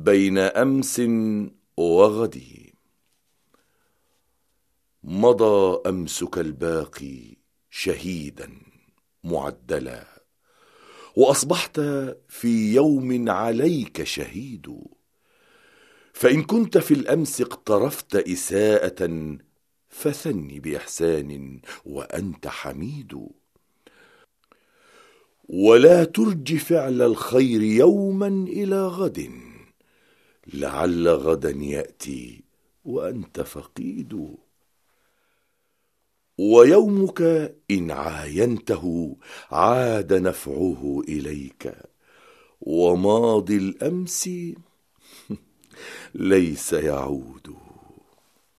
بين أمس وغده. مضى أمسك الباقي شهيدا معدلا، وأصبحت في يوم عليك شهيد. فإن كنت في الأمس اقترفت إساءة فثن بإحسان وأنت حميد. ولا ترج فعل الخير يوما إلى غد، لعل غدا يأتي وأنت فقيد. ويومك إن عاينته عاد نفعه إليك، وماضي الأمس ليس يعود.